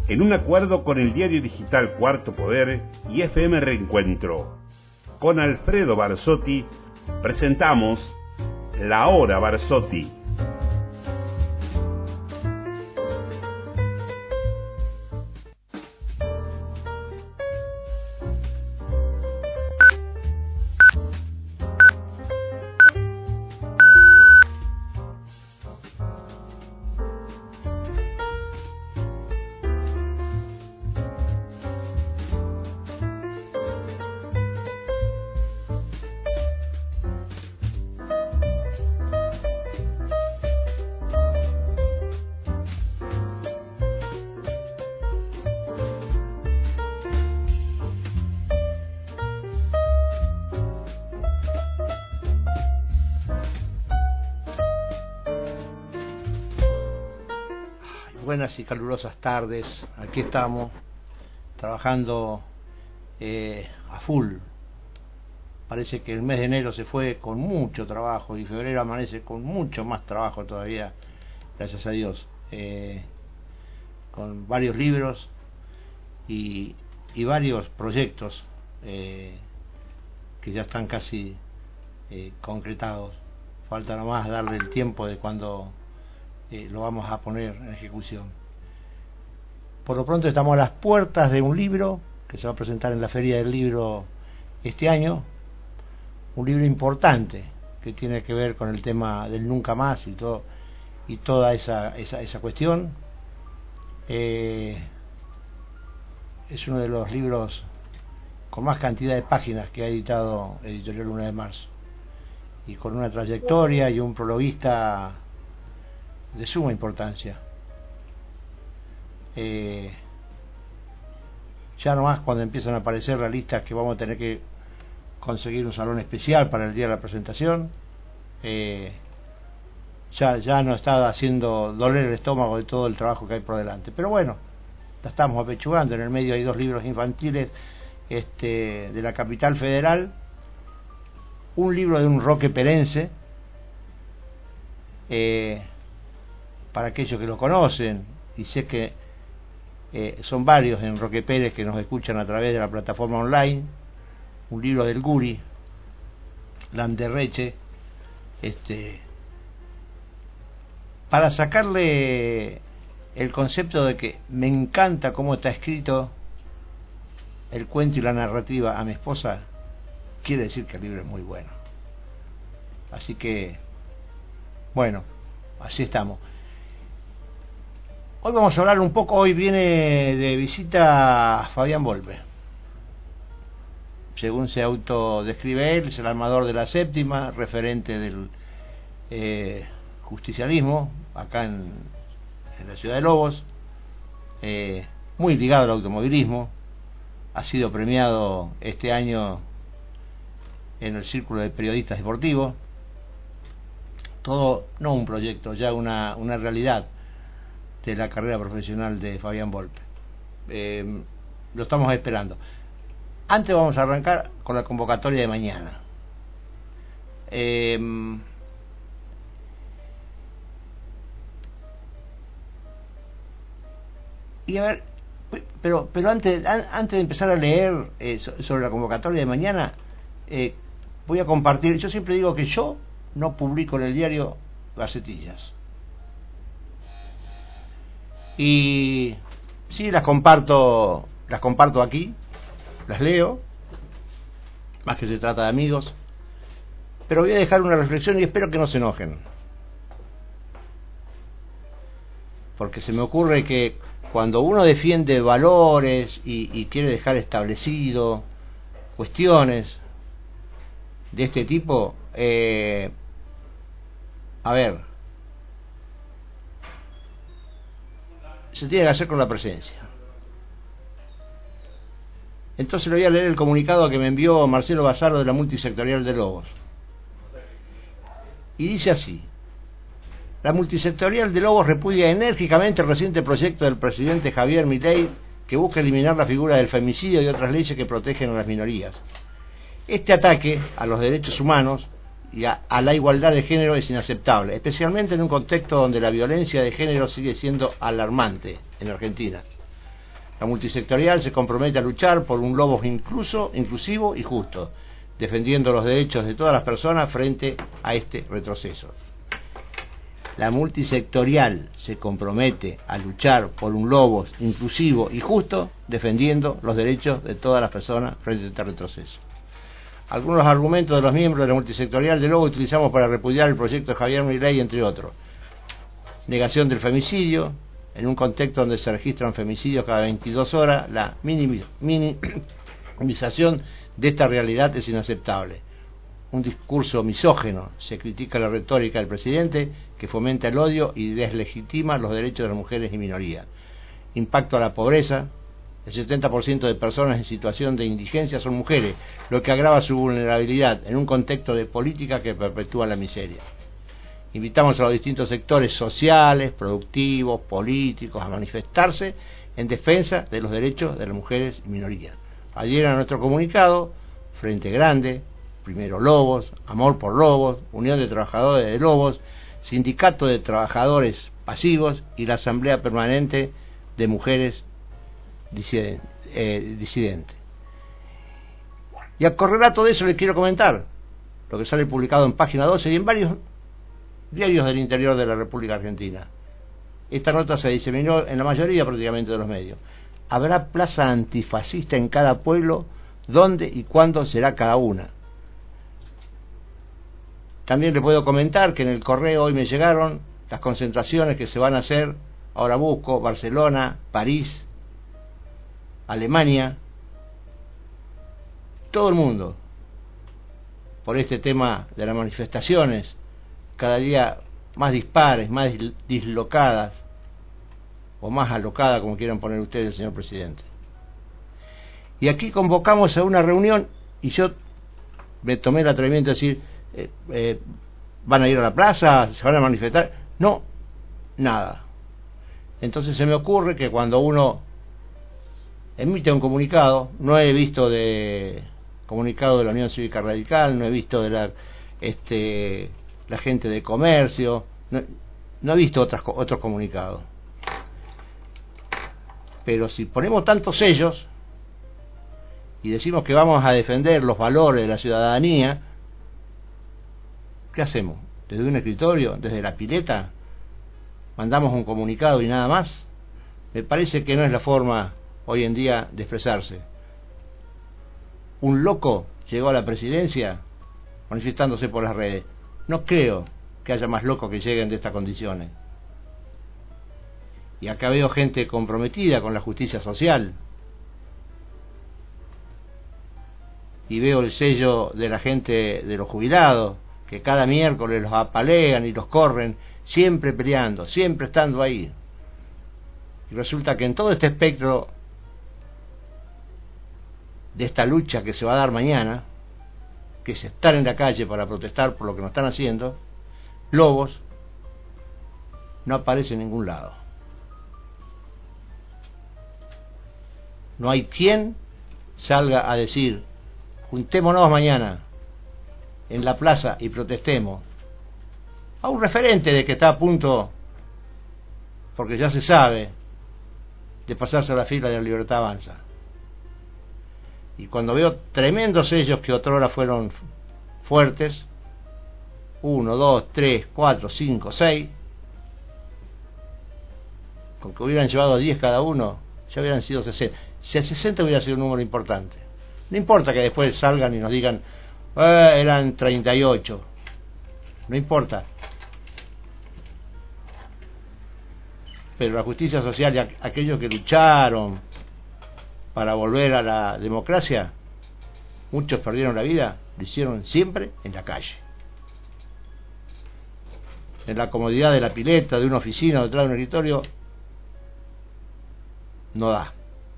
en un acuerdo con el diario digital Cuarto Poder y FM Reencuentro. Con Alfredo Barsotti presentamos La Hora Barsotti. Buenas y calurosas tardes, aquí estamos trabajando a full. Parece que el mes de enero se fue con mucho trabajo y febrero amanece con mucho más trabajo todavía, gracias a Dios, con varios libros y varios proyectos que ya están casi concretados. Falta nomás darle el tiempo de cuando lo vamos a poner en ejecución. Por lo pronto estamos a las puertas de un libro que se va a presentar en la Feria del Libro este año, un libro importante que tiene que ver con el tema del nunca más y toda esa cuestión. Es uno de los libros con más cantidad de páginas que ha editado Editorial Luna de Marzo, y con una trayectoria y un prologuista de suma importancia. Ya nomás cuando empiezan a aparecer las listas que vamos a tener que conseguir un salón especial para el día de la presentación, ya nos está haciendo doler el estómago de todo el trabajo que hay por delante, pero bueno, la estamos apechugando. En el medio hay 2 libros infantiles de la capital federal, un libro de un roque perense, para aquellos que lo conocen, y sé que son varios en Roque Pérez que nos escuchan a través de la plataforma online, un libro del Guri Landerreche, para sacarle el concepto de que me encanta cómo está escrito el cuento y la narrativa a mi esposa, quiere decir que el libro es muy bueno. Así que, bueno, así estamos. Hoy vamos a hablar un poco. Hoy viene de visita Fabián Volpe. Según se autodescribe él, es el armador de la séptima, referente del justicialismo acá en la ciudad de Lobos, muy ligado al automovilismo. Ha sido premiado este año en el Círculo de Periodistas Deportivos. Todo, no un proyecto, ya una realidad de la carrera profesional de Fabián Volpe. Lo estamos esperando. Antes vamos a arrancar con la convocatoria de mañana. Y a ver, pero antes de empezar a leer sobre la convocatoria de mañana, voy a compartir. Yo siempre digo que yo no publico en el diario gacetillas, y sí las comparto aquí, las leo, más que se trata de amigos, pero voy a dejar una reflexión y espero que no se enojen, porque se me ocurre que cuando uno defiende valores y quiere dejar establecido cuestiones de este tipo, a ver, se tiene que hacer con la presencia. Entonces le voy a leer el comunicado que me envió Marcelo Basaro de la Multisectorial de Lobos, y dice así: la Multisectorial de Lobos repudia enérgicamente el reciente proyecto del presidente Javier Milei que busca eliminar la figura del femicidio y otras leyes que protegen a las minorías. Este ataque a los derechos humanos y a la igualdad de género es inaceptable, especialmente en un contexto donde la violencia de género sigue siendo alarmante en Argentina. La multisectorial se compromete a luchar por un Lobos inclusivo y justo, defendiendo los derechos de todas las personas frente a este retroceso. La multisectorial se compromete a luchar por un Lobos inclusivo y justo, defendiendo los derechos de todas las personas frente a este retroceso. Algunos argumentos de los miembros de la multisectorial de Lobos utilizamos para repudiar el proyecto de Javier Milei, entre otros. Negación del femicidio. En un contexto donde se registran femicidios cada 22 horas, la minimización de esta realidad es inaceptable. Un discurso misógino. Se critica la retórica del presidente, que fomenta el odio y deslegitima los derechos de las mujeres y minorías. Impacto a la pobreza. El 70% de personas en situación de indigencia son mujeres, lo que agrava su vulnerabilidad en un contexto de política que perpetúa la miseria. Invitamos a los distintos sectores sociales, productivos, políticos a manifestarse en defensa de los derechos de las mujeres y minorías. Adhieran a nuestro comunicado: Frente Grande, Primero Lobos, Amor por Lobos, Unión de Trabajadores de Lobos, Sindicato de Trabajadores Pasivos y la Asamblea Permanente de Mujeres Disidentes. Y a correlato de eso les quiero comentar lo que sale publicado en Página 12 y en varios diarios del interior de la República Argentina. Esta nota se diseminó en la mayoría prácticamente de los medios. ¿Habrá plaza antifascista en cada pueblo? ¿Dónde y cuándo será cada una? También le puedo comentar que en el correo hoy me llegaron las concentraciones que se van a hacer. Ahora busco: Barcelona, París, Alemania, todo el mundo, por este tema de las manifestaciones, cada día más dispares, más dislocadas, o más alocadas, como quieran poner ustedes, señor presidente. Y aquí convocamos a una reunión, y yo me tomé el atrevimiento de decir, ¿van a ir a la plaza? ¿Se van a manifestar? No, nada. Entonces se me ocurre que cuando uno emite un comunicado, no he visto de comunicado de la Unión Cívica Radical, no he visto de la gente de comercio, no he visto otros comunicados. Pero si ponemos tantos sellos y decimos que vamos a defender los valores de la ciudadanía, ¿qué hacemos? ¿Desde un escritorio? ¿Desde la pileta? ¿Mandamos un comunicado y nada más? Me parece que no es la forma hoy en día de expresarse. Un loco llegó a la presidencia manifestándose por las redes. No creo que haya más locos que lleguen de estas condiciones. Y acá veo gente comprometida con la justicia social. Y veo el sello de la gente de los jubilados, que cada miércoles los apalean y los corren, siempre peleando, siempre estando ahí. Y resulta que en todo este espectro de esta lucha que se va a dar mañana, que es estar en la calle para protestar por lo que nos están haciendo, Lobos no aparece en ningún lado. No hay quien salga a decir: juntémonos mañana en la plaza y protestemos. A un referente de que está a punto, porque ya se sabe, de pasarse a la fila de La Libertad Avanza. Y cuando veo tremendos sellos que otrora fueron fuertes, 1, 2, 3, 4, 5, 6, con que hubieran llevado 10 cada uno, ya hubieran sido 60. Si a 60 hubiera sido un número importante. No importa que después salgan y nos digan, eran 38. No importa. Pero la justicia social y aquellos que lucharon para volver a la democracia, muchos perdieron la vida, lo hicieron siempre en la calle. En la comodidad de la pileta, de una oficina, detrás de un escritorio, no da.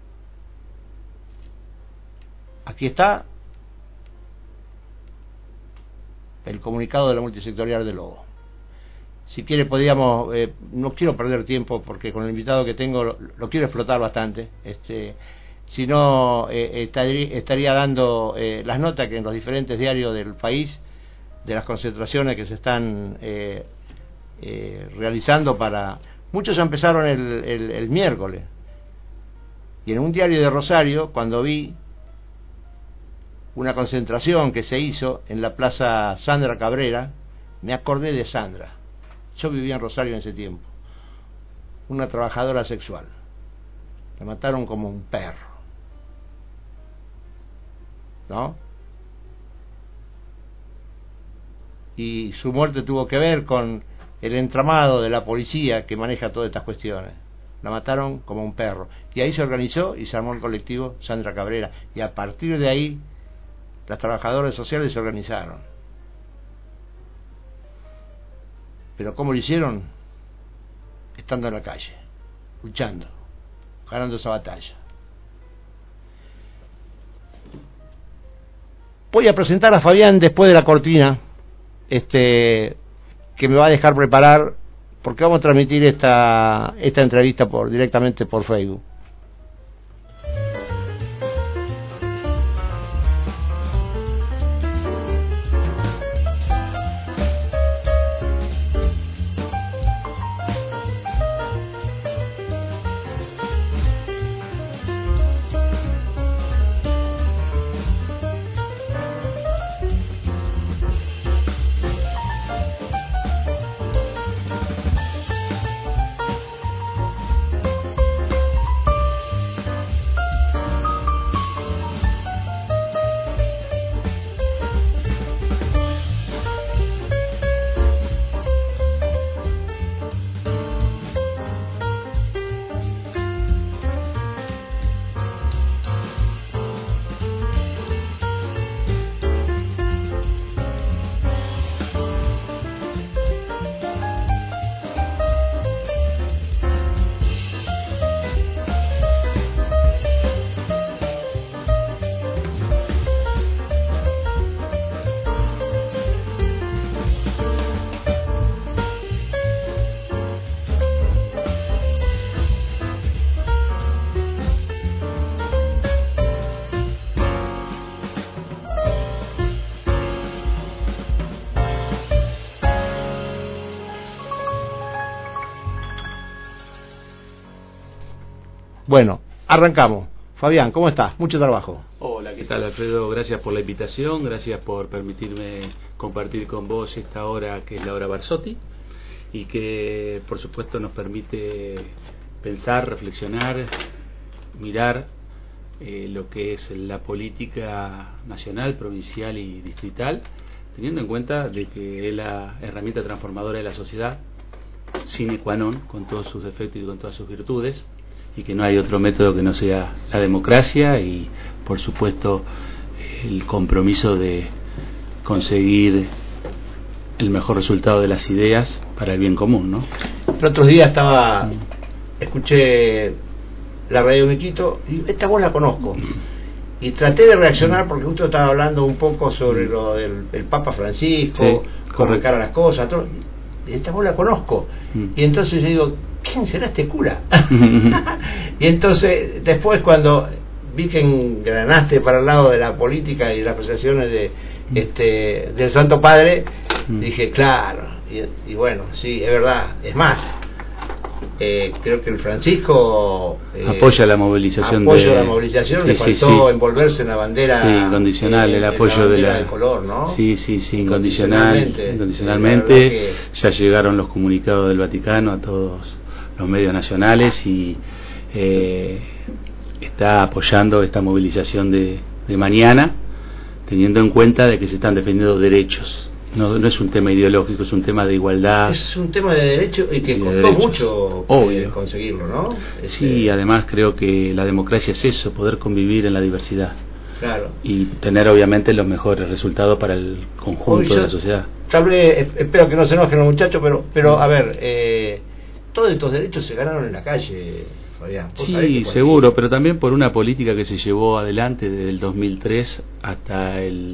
Aquí está el comunicado de la multisectorial de Lobos. Si quiere podríamos, no quiero perder tiempo porque con el invitado que tengo lo quiero explotar bastante, si no estaría dando las notas que en los diferentes diarios del país de las concentraciones que se están realizando para... Muchos ya empezaron el miércoles, Y en un diario de Rosario, cuando vi una concentración que se hizo en la Plaza Sandra Cabrera, me acordé de Sandra. Yo vivía en Rosario en ese tiempo. Una trabajadora sexual. La mataron como un perro, ¿no? Y su muerte tuvo que ver con el entramado de la policía que maneja todas estas cuestiones. La mataron como un perro. Y ahí se organizó y se armó el colectivo Sandra Cabrera. Y a partir de ahí, las trabajadoras sociales se organizaron. Pero ¿cómo lo hicieron? Estando en la calle, luchando, ganando esa batalla. Voy a presentar a Fabián después de la cortina, que me va a dejar preparar, porque vamos a transmitir esta entrevista directamente por Facebook. Bueno, arrancamos. Fabián, ¿cómo estás? Mucho trabajo. Hola, ¿qué tal, Alfredo? Gracias por la invitación, gracias por permitirme compartir con vos esta hora que es la hora Barsotti y que por supuesto nos permite pensar, reflexionar, mirar lo que es la política nacional, provincial y distrital, teniendo en cuenta de que es la herramienta transformadora de la sociedad, sine qua non, con todos sus defectos y con todas sus virtudes, y que no hay otro método que no sea la democracia y por supuesto el compromiso de conseguir el mejor resultado de las ideas para el bien común, ¿no? El otro día escuché la radio Miquito y esta voz la conozco y traté de reaccionar porque justo estaba hablando un poco sobre lo del el Papa Francisco, sí, cómo encara las cosas, y esta voz la conozco y entonces yo digo, ¿quién será este cura? Y entonces después cuando vi que engranaste para el lado de la política y las apreciaciones del Santo Padre, dije, claro, y bueno, sí, es verdad, es más, creo que el Francisco apoya la movilización, sí, le faltó envolverse en la bandera, sí, incondicional, el apoyo del color, ¿no? Sí, incondicionalmente. Ya llegaron los comunicados del Vaticano a todos los medios nacionales y está apoyando esta movilización de mañana, teniendo en cuenta de que se están defendiendo derechos. No es un tema ideológico, es un tema de igualdad. Es un tema de derecho y que costó mucho conseguirlo, ¿no? Sí, además creo que la democracia es eso, poder convivir en la diversidad. Claro. Y tener obviamente los mejores resultados para el conjunto de la sociedad. Tal vez, espero que no se enojen los muchachos, pero a ver, todos estos derechos se ganaron en la calle, Fabián. Sí, seguro, pero también por una política que se llevó adelante desde el 2003 hasta el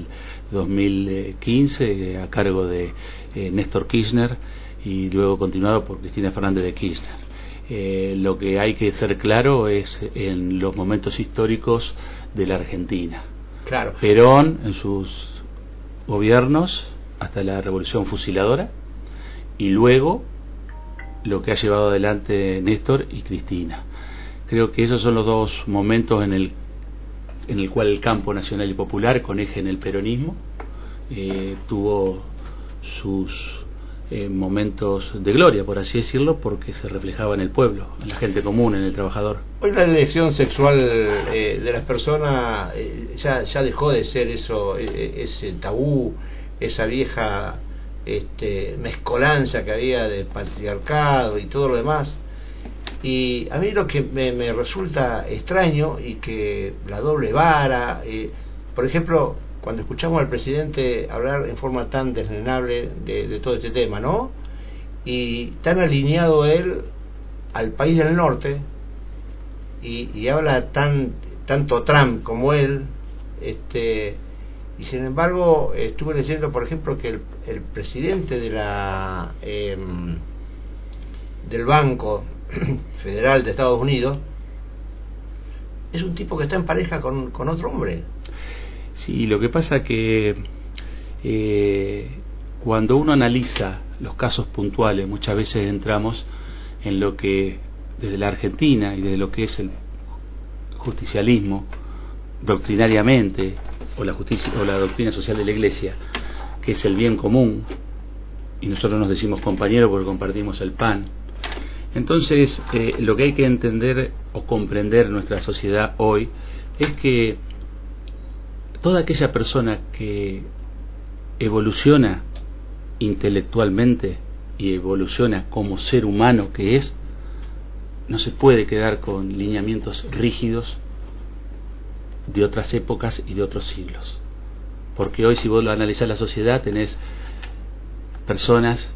2015 a cargo de Néstor Kirchner y luego continuado por Cristina Fernández de Kirchner. Lo que hay que ser claro es en los momentos históricos de la Argentina. Claro. Perón en sus gobiernos hasta la Revolución Fusiladora y luego lo que ha llevado adelante Néstor y Cristina. Creo que esos son los dos momentos en el cual el campo nacional y popular, con eje en el peronismo, tuvo sus momentos de gloria, por así decirlo, porque se reflejaba en el pueblo, en la gente común, en el trabajador. Hoy la elección sexual de las personas ya dejó de ser eso, ese tabú, esa vieja mezcolanza que había de patriarcado y todo lo demás. Y a mí lo que me resulta extraño, y que la doble vara, por ejemplo, cuando escuchamos al presidente hablar en forma tan deslenable de todo este tema, ¿no? Y tan alineado él al país del norte, y habla tanto Trump como él, y sin embargo estuve leyendo, por ejemplo, que el presidente de del Banco Federal de Estados Unidos es un tipo que está en pareja con otro hombre. Sí, lo que pasa que cuando uno analiza los casos puntuales, muchas veces entramos en lo que desde la Argentina y desde lo que es el justicialismo doctrinariamente, o la justicia o la doctrina social de la Iglesia, que es el bien común, y nosotros nos decimos compañeros porque compartimos el pan. Entonces, lo que hay que entender o comprender en nuestra sociedad hoy es que toda aquella persona que evoluciona intelectualmente y evoluciona como ser humano que es, no se puede quedar con lineamientos rígidos de otras épocas y de otros siglos. Porque hoy, si vos lo analizás la sociedad, tenés personas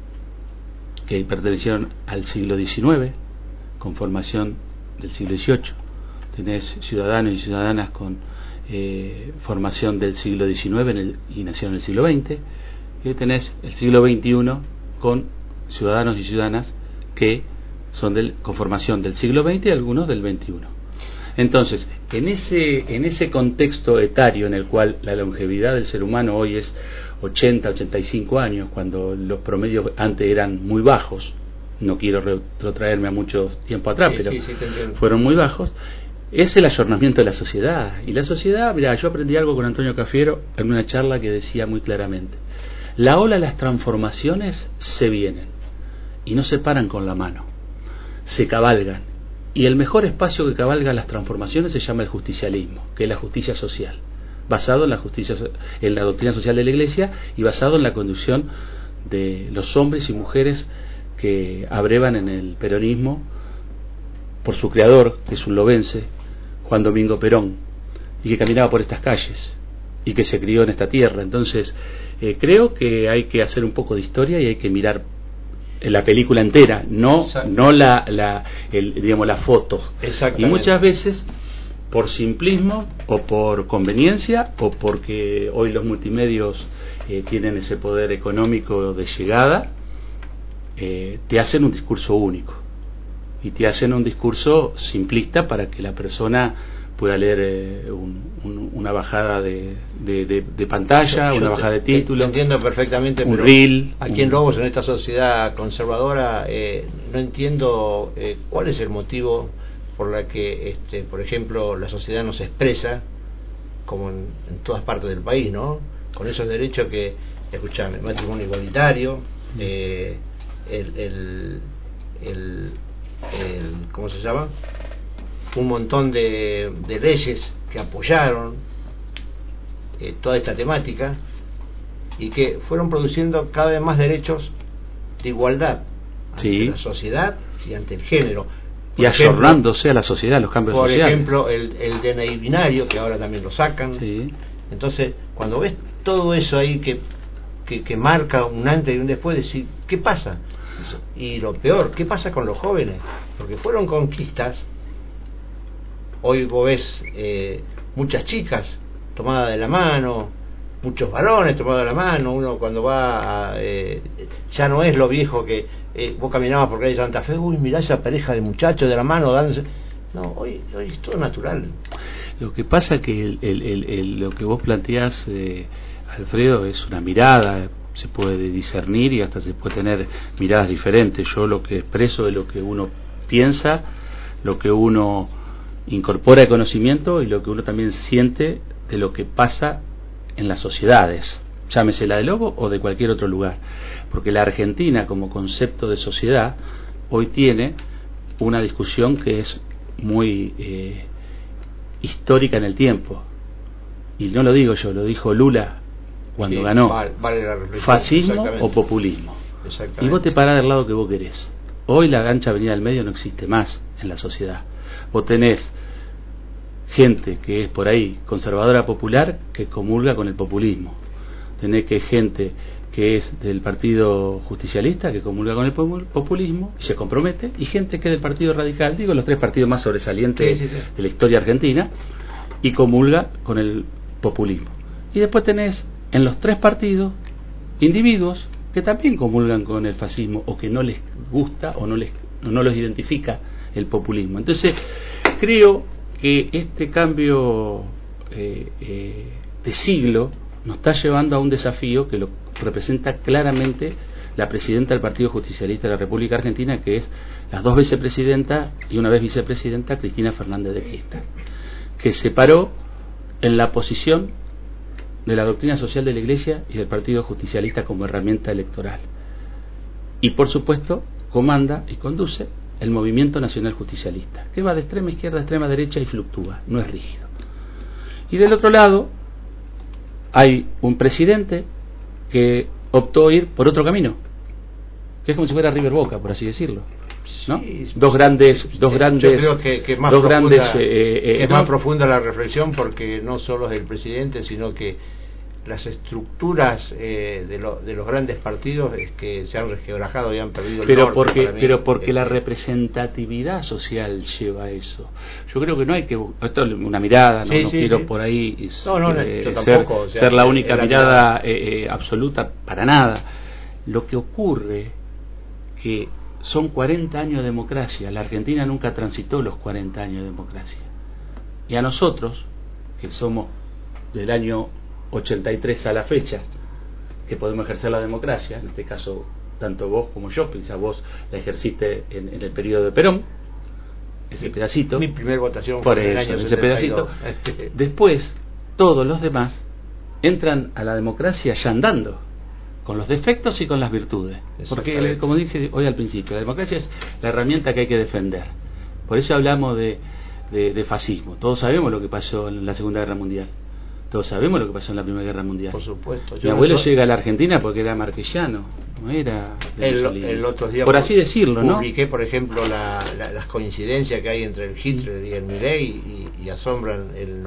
que pertenecieron al siglo XIX con formación del siglo XVIII, tenés ciudadanos y ciudadanas con formación del siglo XIX y nacieron en el siglo XX, y tenés el siglo XXI con ciudadanos y ciudadanas que son con formación del siglo XX y algunos del XXI. Entonces, en ese contexto etario en el cual la longevidad del ser humano hoy es 80, 85 años, cuando los promedios antes eran muy bajos, no quiero retrotraerme a mucho tiempo atrás, pero fueron muy bajos, es el ayornamiento de la sociedad. Y la sociedad, mira, yo aprendí algo con Antonio Cafiero en una charla que decía muy claramente: la ola de las transformaciones se vienen y no se paran con la mano, se cabalgan. Y el mejor espacio que cabalga las transformaciones se llama el justicialismo, que es la justicia social, basado en la doctrina social de la Iglesia y basado en la conducción de los hombres y mujeres que abrevan en el peronismo por su creador, que es un lobense, Juan Domingo Perón, y que caminaba por estas calles y que se crió en esta tierra. Entonces, creo que hay que hacer un poco de historia y hay que mirar la película entera, no la foto. Y muchas veces, por simplismo o por conveniencia o porque hoy los multimedios tienen ese poder económico de llegada, te hacen un discurso único y te hacen un discurso simplista para que la persona pueda leer una bajada de pantalla, una bajada de título. Lo entiendo perfectamente, un pero reel. Aquí en Lobos, en esta sociedad conservadora, no entiendo cuál es el motivo por la que, por ejemplo, la sociedad no se expresa como en todas partes del país, ¿no? Con esos derechos que, escuchame, matrimonio igualitario, ¿cómo se llama? Un montón de leyes que apoyaron toda esta temática y que fueron produciendo cada vez más derechos de igualdad ante la sociedad y ante el género. Y ayornándose a la sociedad, los cambios sociales. Por ejemplo, el DNI binario, que ahora también lo sacan. Sí. Entonces, cuando ves todo eso ahí que marca un antes y un después, decir, ¿qué pasa? Y lo peor, ¿qué pasa con los jóvenes? Porque fueron conquistas. Hoy vos ves muchas chicas tomadas de la mano, muchos varones tomados de la mano. Uno cuando va ya no es lo viejo que vos caminabas por calle Santa Fe, uy, mirá esa pareja de muchachos de la mano dándose. No, hoy es todo natural. Lo que pasa que lo que vos planteás, Alfredo, es una mirada, se puede discernir y hasta se puede tener miradas diferentes. Yo lo que expreso es lo que uno piensa lo que uno incorpora de conocimiento y lo que uno también siente de lo que pasa en las sociedades, llámese la de Lobo o de cualquier otro lugar, porque la Argentina como concepto de sociedad hoy tiene una discusión que es muy histórica en el tiempo, y no lo digo yo, lo dijo Lula cuando ganó, vale la reflexión, fascismo o populismo, y vos te parás del lado que vos querés. Hoy la ancha avenida del medio no existe más en la sociedad. Vos tenés gente que es por ahí conservadora popular que comulga con el populismo, tenés que gente que es del partido justicialista que comulga con el populismo y se compromete, y gente que es del partido radical, digo los tres partidos más sobresalientes de la historia argentina, y comulga con el populismo. Y después tenés en los tres partidos individuos que también comulgan con el fascismo o que no les gusta o no los identifica el populismo. Entonces creo que este cambio de siglo nos está llevando a un desafío que lo representa claramente la presidenta del Partido Justicialista de la República Argentina, que es las dos veces presidenta y una vez vicepresidenta, Cristina Fernández de Kirchner, que se paró en la posición de la doctrina social de la Iglesia y del Partido Justicialista como herramienta electoral, y por supuesto comanda y conduce el movimiento nacional justicialista, que va de extrema izquierda a extrema derecha y fluctúa, no es rígido. Y del otro lado hay un presidente que optó ir por otro camino, que es como si fuera River Boca, por así decirlo, ¿no? Sí, dos grandes yo creo que es más profunda la reflexión, porque no solo es el presidente, sino que las estructuras de los grandes partidos es que se han resquebrajado y han perdido el norte. Pero porque la representatividad social lleva a eso. Yo creo que no hay que, esto es una mirada, no quiero por ahí ser la única mirada absoluta, para nada. Lo que ocurre que son 40 años de democracia. La Argentina nunca transitó los 40 años de democracia, y a nosotros, que somos del año 83 a la fecha, que podemos ejercer la democracia, en este caso tanto vos como yo, quizás vos la ejerciste en el periodo de Perón, ese pedacito, mi primer votación por fue eso, en ese pedacito. Después todos los demás entran a la democracia ya andando, con los defectos y con las virtudes, porque como dije hoy al principio, la democracia es la herramienta que hay que defender. Por eso hablamos de fascismo. Todos sabemos lo que pasó en la Segunda Guerra Mundial, todos sabemos lo que pasó en la Primera Guerra Mundial. Por supuesto. Mi abuelo llega a la Argentina porque era marquillano, no era el otro día, por así decirlo, ¿no? Publiqué, por ejemplo, las coincidencias que hay entre el Hitler y el Milei, y asombran el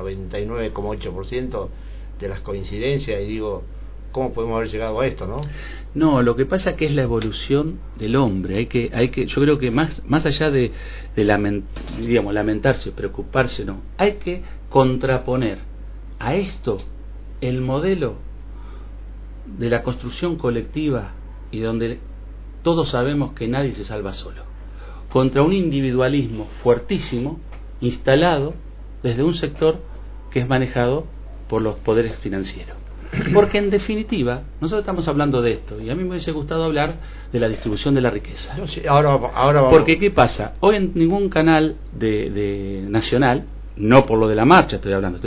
99,8% de las coincidencias, y digo, ¿cómo podemos haber llegado a esto, no? No, lo que pasa es que es la evolución del hombre. Hay que, yo creo que más allá de lamentarse, preocuparse, no, hay que contraponer a esto el modelo de la construcción colectiva, y donde todos sabemos que nadie se salva solo, contra un individualismo fuertísimo instalado desde un sector que es manejado por los poderes financieros. Porque en definitiva nosotros estamos hablando de esto, y a mí me hubiese gustado hablar de la distribución de la riqueza. Ahora vamos. Porque ¿qué pasa? Hoy en ningún canal de nacional, no por lo de la marcha estoy hablando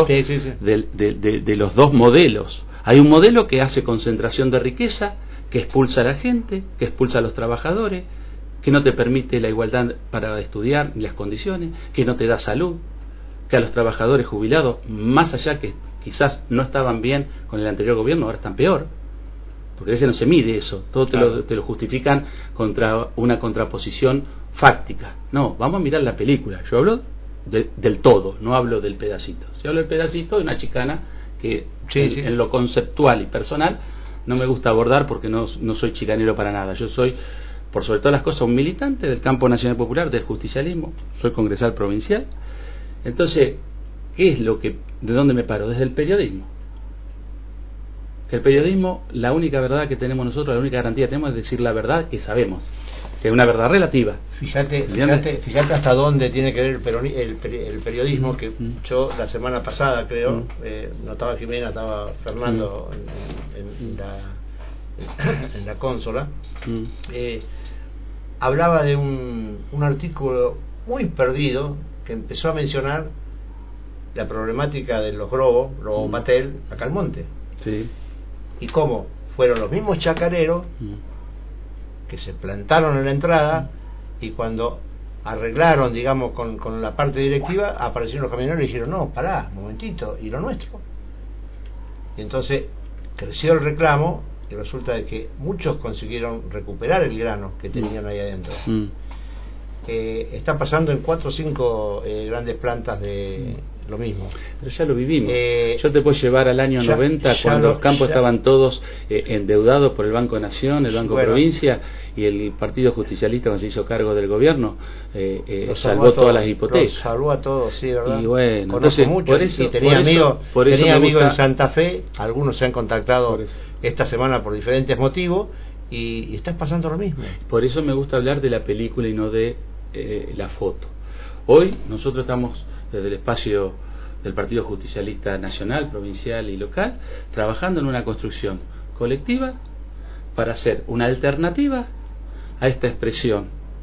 de los dos modelos. Hay un modelo que hace concentración de riqueza, que expulsa a la gente, que expulsa a los trabajadores, que no te permite la igualdad para estudiar ni las condiciones, que no te da salud, que a los trabajadores jubilados, más allá que quizás no estaban bien con el anterior gobierno, ahora están peor, porque a veces no se mide eso, todo te lo justifican contra una contraposición fáctica. No, vamos a mirar la película. Yo hablo del todo, no hablo del pedacito. Si hablo del pedacito, de una chicana que en lo conceptual y personal no me gusta abordar, porque no soy chicanero para nada. Yo soy, por sobre todas las cosas, un militante del campo nacional popular, del justicialismo, soy congresal provincial. Entonces, ¿qué es de dónde me paro? Desde el periodismo. El periodismo, la única verdad que tenemos nosotros, la única garantía que tenemos es decir la verdad que sabemos, que es una verdad relativa. Fíjate hasta dónde tiene que ver el periodismo, que yo la semana pasada, creo, no estaba Jimena, estaba Fernando en la consola, hablaba de un artículo muy perdido, que empezó a mencionar la problemática de los globos, Batel, acá al monte. Sí. Y cómo fueron los mismos chacareros que se plantaron en la entrada, y cuando arreglaron, digamos, con la parte directiva, aparecieron los camioneros y dijeron, no, pará, un momentito, ¿y lo nuestro? Y entonces creció el reclamo, y resulta de que muchos consiguieron recuperar el grano que tenían ahí adentro. Está pasando en 4 o 5 grandes plantas de lo mismo. Pero ya lo vivimos. Yo te puedo llevar al año 90, cuando los campos estaban todos endeudados por el Banco Nación, el Banco Provincia, y el Partido Justicialista, cuando se hizo cargo del gobierno, salvó todas las hipotecas. Los salvó a todos, sí, ¿verdad? Y bueno, entonces, mucho, por eso, y tenía amigos en Santa Fe, algunos se han contactado esta semana por diferentes motivos, y está pasando lo mismo. Por eso me gusta hablar de la película y no de la foto. Hoy nosotros estamos desde el espacio del Partido Justicialista Nacional, provincial y local, trabajando en una construcción colectiva para hacer una alternativa a esta expresión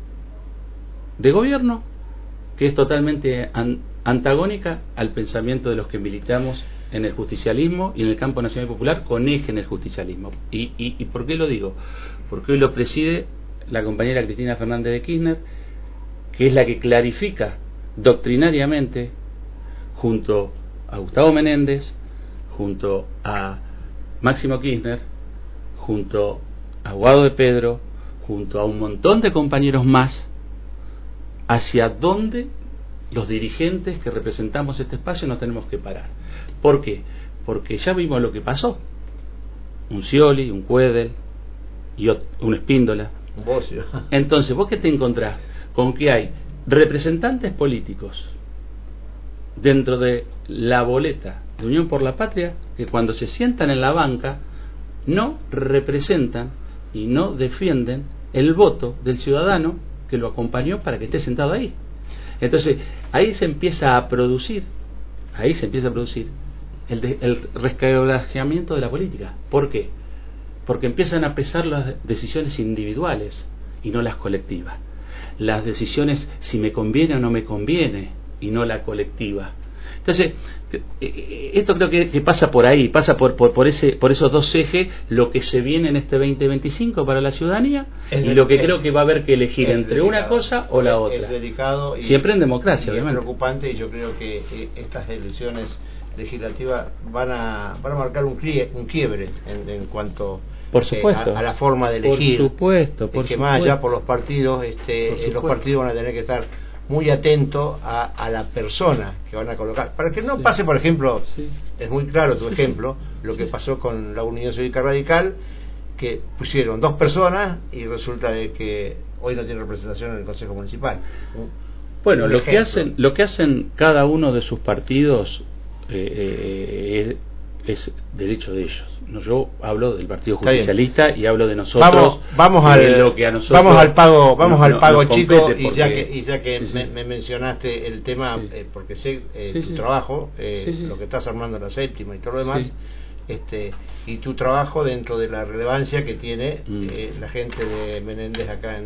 de gobierno que es totalmente antagónica al pensamiento de los que militamos en el justicialismo y en el campo nacional y popular con eje en el justicialismo. ¿Y por qué lo digo? Porque hoy lo preside la compañera Cristina Fernández de Kirchner, que es la que clarifica doctrinariamente, junto a Gustavo Menéndez, junto a Máximo Kirchner, junto a Guado de Pedro, junto a un montón de compañeros más, hacia dónde los dirigentes que representamos este espacio nos tenemos que parar. ¿Por qué? Porque ya vimos lo que pasó. Un Scioli, un Cuedel y un Espíndola. Un Bocio. Entonces, ¿vos qué te encontrás? Con que hay representantes políticos dentro de la boleta de Unión por la Patria que cuando se sientan en la banca no representan y no defienden el voto del ciudadano que lo acompañó para que esté sentado ahí. Entonces ahí se empieza a producir el resquebrajamiento de la política. ¿Por qué? Porque empiezan a pesar las decisiones individuales y no las colectivas. Las decisiones si me conviene o no me conviene y no la colectiva. Entonces esto creo que pasa por ahí, pasa por esos dos ejes, lo que se viene en este 2025 para la ciudadanía y lo que creo que va a haber que elegir entre una cosa o la otra. Es delicado y siempre en democracia, obviamente. Es preocupante, y yo creo que estas elecciones legislativas van a marcar un quiebre en cuanto por supuesto, a la forma de elegir. Por supuesto. Más allá por los partidos, los partidos van a tener que estar muy atentos a la persona que van a colocar, para que no pase, por ejemplo, es muy claro tu ejemplo, lo que pasó con la Unión Cívica Radical, que pusieron 2 personas y resulta de que hoy no tiene representación en el Consejo Municipal. Bueno, lo que hacen cada uno de sus partidos es derecho de ellos. No, yo hablo del Partido Justicialista y hablo de nosotros. Vamos al pago chico, y ya que me mencionaste el tema, porque sé tu trabajo, lo que estás armando en la séptima y todo lo demás, y tu trabajo dentro de la relevancia que tiene la gente de Menéndez acá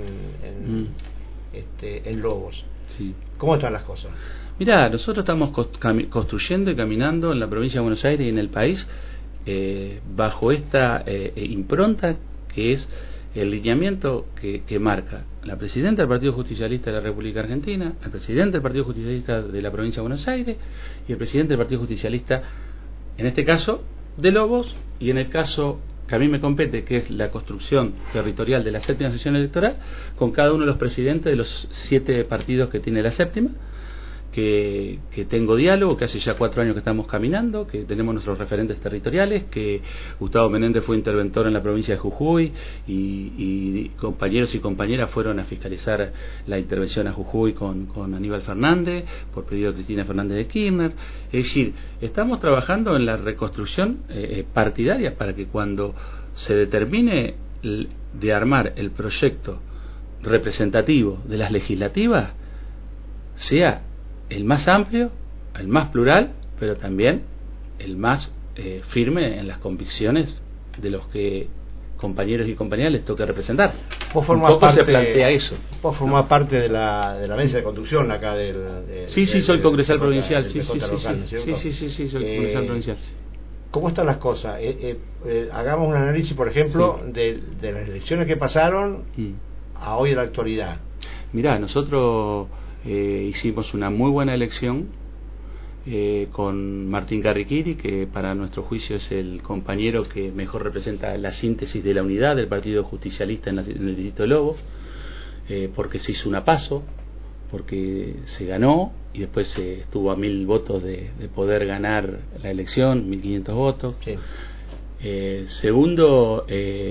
en Lobos. ¿Cómo están las cosas? Mirá, nosotros estamos construyendo y caminando en la provincia de Buenos Aires y en el país bajo esta impronta que es el lineamiento que marca la presidenta del Partido Justicialista de la República Argentina, el presidente del Partido Justicialista de la provincia de Buenos Aires y el presidente del Partido Justicialista, en este caso, de Lobos, y en el caso que a mí me compete, que es la construcción territorial de la séptima sesión electoral, con cada uno de los presidentes de los 7 partidos que tiene la séptima, que tengo diálogo, que hace ya 4 años que estamos caminando, que tenemos nuestros referentes territoriales, que Gustavo Menéndez fue interventor en la provincia de Jujuy y compañeros y compañeras fueron a fiscalizar la intervención a Jujuy con Aníbal Fernández, por pedido de Cristina Fernández de Kirchner. Es decir, estamos trabajando en la reconstrucción partidaria para que cuando se determine de armar el proyecto representativo de las legislativas sea el más amplio, el más plural, pero también el más firme en las convicciones de los que compañeros y compañeras les toca representar. Vos formás parte, se plantea eso. Vos formás parte de la mesa de conducción acá sí, soy congresal provincial, sí, soy congresal provincial. ¿Cómo están las cosas? Hagamos un análisis, por ejemplo, de las elecciones que pasaron a hoy en la actualidad. Mirá, nosotros hicimos una muy buena elección con Martín Carriquiri, que para nuestro juicio es el compañero que mejor representa la síntesis de la unidad del Partido Justicialista en el distrito de Lobo, porque se hizo una PASO, porque se ganó y después se estuvo a 1000 votos de poder ganar la elección, 1500 votos. Sí. Segundo,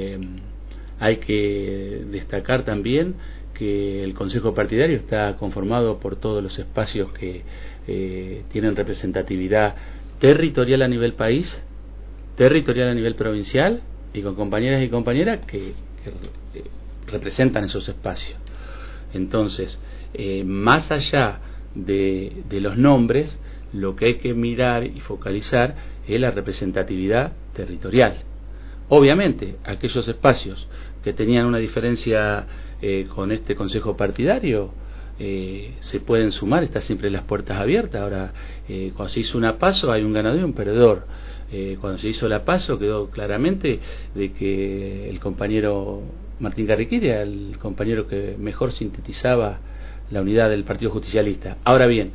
hay que destacar también que el Consejo Partidario está conformado por todos los espacios que tienen representatividad territorial a nivel país, territorial a nivel provincial, y con compañeras y compañeras que representan esos espacios. Entonces, más allá de los nombres, lo que hay que mirar y focalizar es la representatividad territorial. Obviamente, aquellos espacios que tenían una diferencia con este consejo partidario se pueden sumar, está siempre las puertas abiertas. Ahora, cuando se hizo una PASO hay un ganador y un perdedor. Cuando se hizo la PASO quedó claramente de que el compañero Martín Carriquiri era el compañero que mejor sintetizaba la unidad del Partido Justicialista. Ahora bien,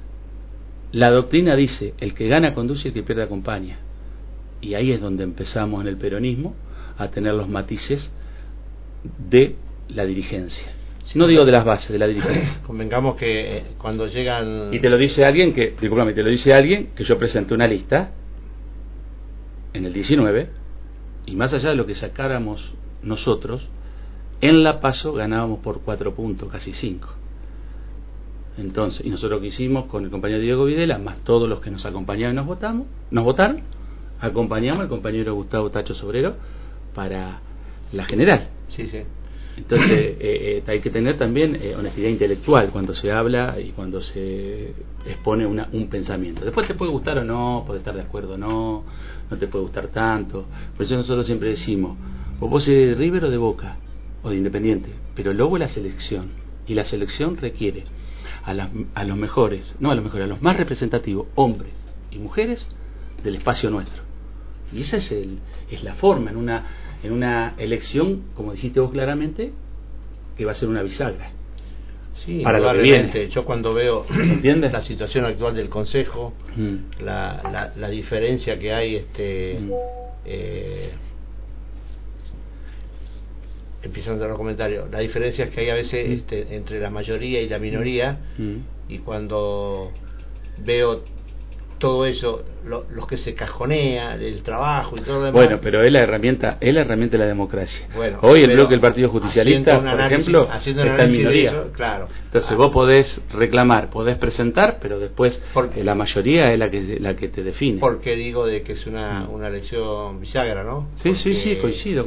la doctrina dice: el que gana conduce y el que pierde acompaña. Y ahí es donde empezamos en el peronismo a tener los matices de la dirigencia. No digo de las bases, de la dirigencia. Convengamos que cuando llegan... Y te lo dice alguien que, discúlpame, te lo dice alguien que yo presenté una lista en el 19, y más allá de lo que sacáramos nosotros, en la PASO ganábamos por 4 puntos, casi 5. Entonces, y nosotros que hicimos con el compañero Diego Videla, más todos los que nos acompañaron y nos votaron, acompañamos al compañero Gustavo Tacho Sobrero para la general. Sí, sí. Entonces hay que tener también honestidad intelectual cuando se habla y cuando se expone un pensamiento. Después te puede gustar o no, puede estar de acuerdo o no, no te puede gustar tanto. Por eso nosotros siempre decimos: vos sos de River o de Boca o de Independiente, pero luego la selección, y la selección requiere a los mejores, no a los mejores, a los más representativos, hombres y mujeres del espacio nuestro. Y esa es la forma en una elección, como dijiste vos claramente, que va a ser una bisagra. Sí, para lo que viene. Yo cuando veo ¿entiendes? La situación actual del Consejo, la diferencia que hay, empezando los comentarios, las diferencias que hay a veces entre la mayoría y la minoría, y cuando veo todo eso, los que se cajonea, el trabajo y todo lo demás. Bueno, pero es la herramienta de la democracia. Bueno, hoy el bloque del Partido Justicialista, por ejemplo, está en minoría. Eso, claro. Entonces vos podés reclamar, podés presentar, pero después la mayoría es la que te define. Porque digo de que es una elección bisagra, ¿no? Sí, sí, coincido.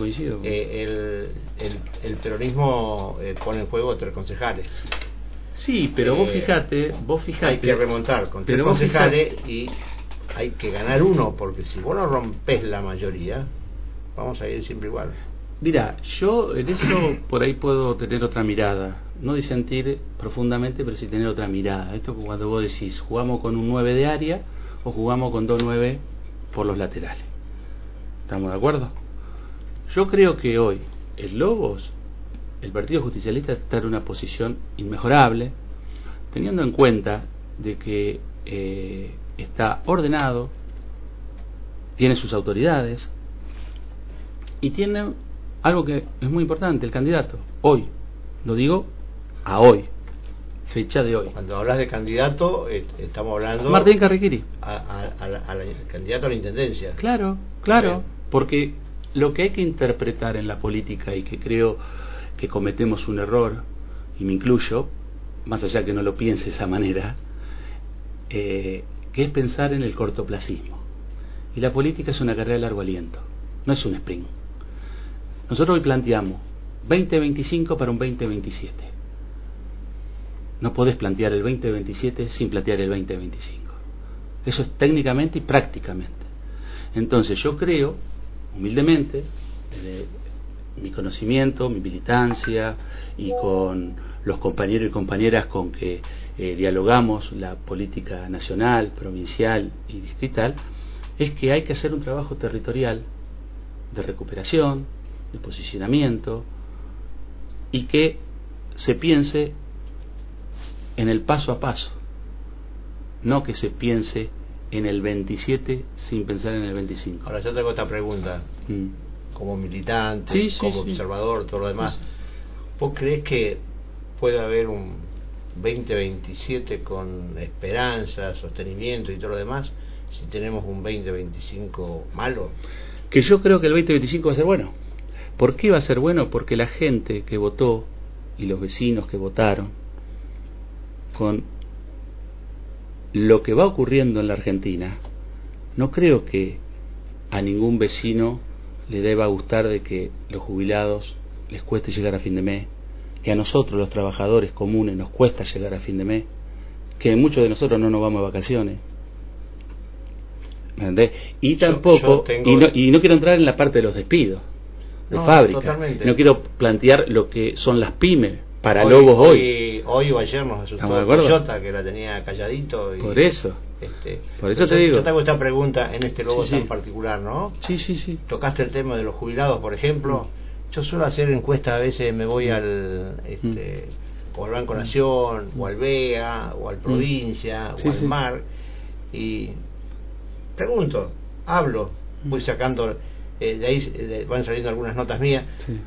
El peronismo pone en juego 3 concejales. Sí, pero vos fijate. Hay que remontar con 3 concejales y hay que ganar uno, porque si vos no rompés la mayoría, vamos a ir siempre igual. Mira, yo en eso por ahí puedo tener otra mirada, no disentir profundamente, pero sí tener otra mirada. Esto es cuando vos decís, jugamos con un 9 de área o jugamos con 2 9 por los laterales. ¿Estamos de acuerdo? Yo creo que hoy el Lobos, el Partido Justicialista, está en una posición inmejorable, teniendo en cuenta de que está ordenado, tiene sus autoridades y tiene algo que es muy importante: el candidato. Hoy, lo digo a hoy, fecha de hoy. Cuando hablas de candidato, estamos hablando Martín Carriquiri, al candidato a la intendencia. Claro, porque lo que hay que interpretar en la política, y que creo que cometemos un error, y me incluyo, más allá que no lo piense de esa manera, que es pensar en el cortoplacismo. Y la política es una carrera de largo aliento, no es un sprint. Nosotros hoy planteamos 2025 para un 2027. No podés plantear el 2027 sin plantear el 2025. Eso es técnicamente y prácticamente. Entonces yo creo, humildemente, desde mi conocimiento, mi militancia y con los compañeros y compañeras con que dialogamos la política nacional, provincial y distrital, es que hay que hacer un trabajo territorial de recuperación, de posicionamiento, y que se piense en el paso a paso, no que se piense en el 27 sin pensar en el 25. Ahora yo tengo esta pregunta, como militante, sí, como sí, observador, todo lo demás. Sí. ¿Vos creés que puede haber un 2027 con esperanza, sostenimiento y todo lo demás, si tenemos un 2025 malo? Que yo creo que el 2025 va a ser bueno. ¿Por qué va a ser bueno? Porque la gente que votó y los vecinos que votaron, con lo que va ocurriendo en la Argentina, no creo que a ningún vecino le deba gustar de que los jubilados les cueste llegar a fin de mes, que a nosotros los trabajadores comunes nos cuesta llegar a fin de mes, que muchos de nosotros no nos vamos de vacaciones. ¿Me entendés? Y tampoco, y no quiero entrar en la parte de los despidos de fábrica, totalmente. No quiero plantear lo que son las pymes para Lobos hoy o ayer nos asustó Toyota, que la tenía calladito. Y, por eso te digo. Yo te hago esta pregunta en este logo tan particular, ¿no? Sí. Tocaste el tema de los jubilados, por ejemplo. Yo suelo hacer encuestas, a veces me voy al o al Banco Nación, o al BEA, o al Provincia, o al MAR, y pregunto, hablo, voy sacando, de ahí van saliendo algunas notas mías,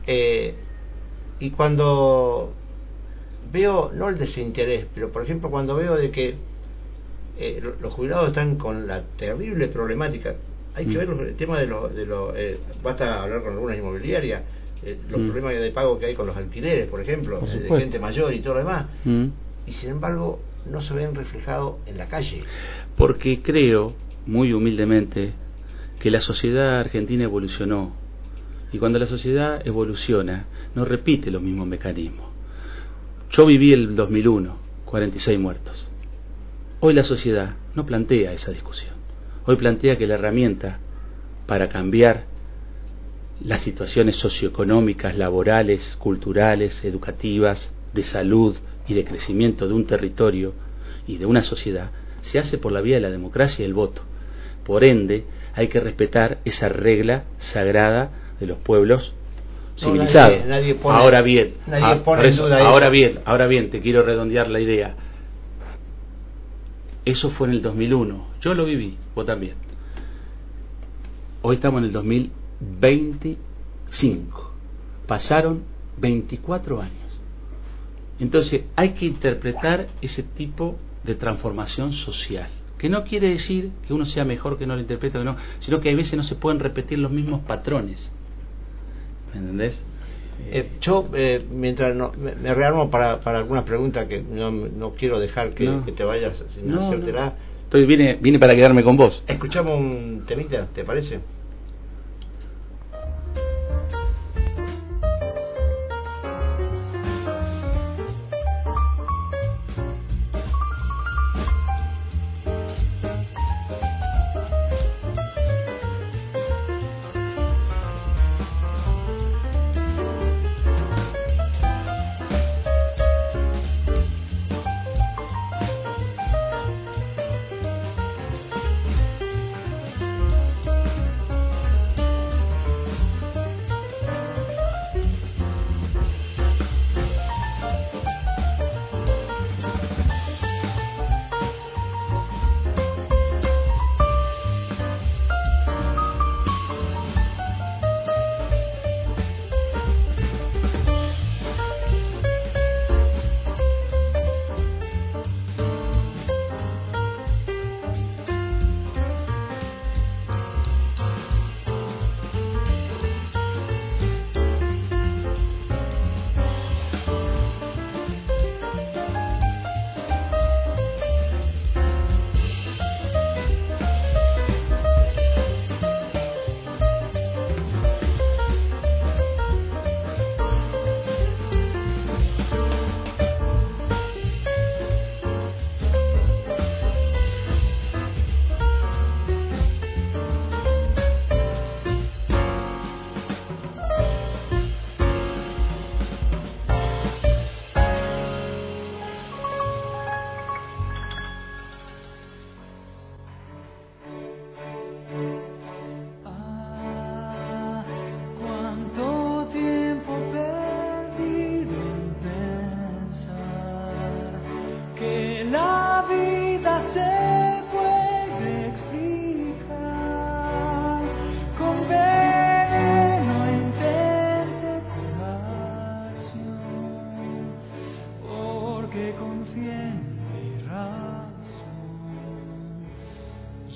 y cuando veo, no el desinterés, pero por ejemplo cuando veo de que los jubilados están con la terrible problemática, hay que ver el tema de basta hablar con algunas inmobiliarias, los problemas de pago que hay con los alquileres, por ejemplo, de gente mayor y todo lo demás, y sin embargo no se ven reflejados en la calle. Porque creo, muy humildemente, que la sociedad argentina evolucionó, y cuando la sociedad evoluciona no repite los mismos mecanismos. Yo viví el 2001, 46 muertos. Hoy la sociedad no plantea esa discusión. Hoy plantea que la herramienta para cambiar las situaciones socioeconómicas, laborales, culturales, educativas, de salud y de crecimiento de un territorio y de una sociedad se hace por la vía de la democracia y el voto. Por ende, hay que respetar esa regla sagrada de los pueblos civilizados. Ahora bien, te quiero redondear la idea. Eso fue en el 2001. Yo lo viví, vos también. Hoy estamos en el 2025. Pasaron 24 años. Entonces, hay que interpretar ese tipo de transformación social. Que no quiere decir que uno sea mejor que no lo interprete o no, sino que a veces no se pueden repetir los mismos patrones. ¿Me entendés? Yo, mientras me rearmo para algunas preguntas que no quiero dejar que te vayas sin hacértela. Vine para quedarme con vos. Escuchamos un temita, ¿te parece?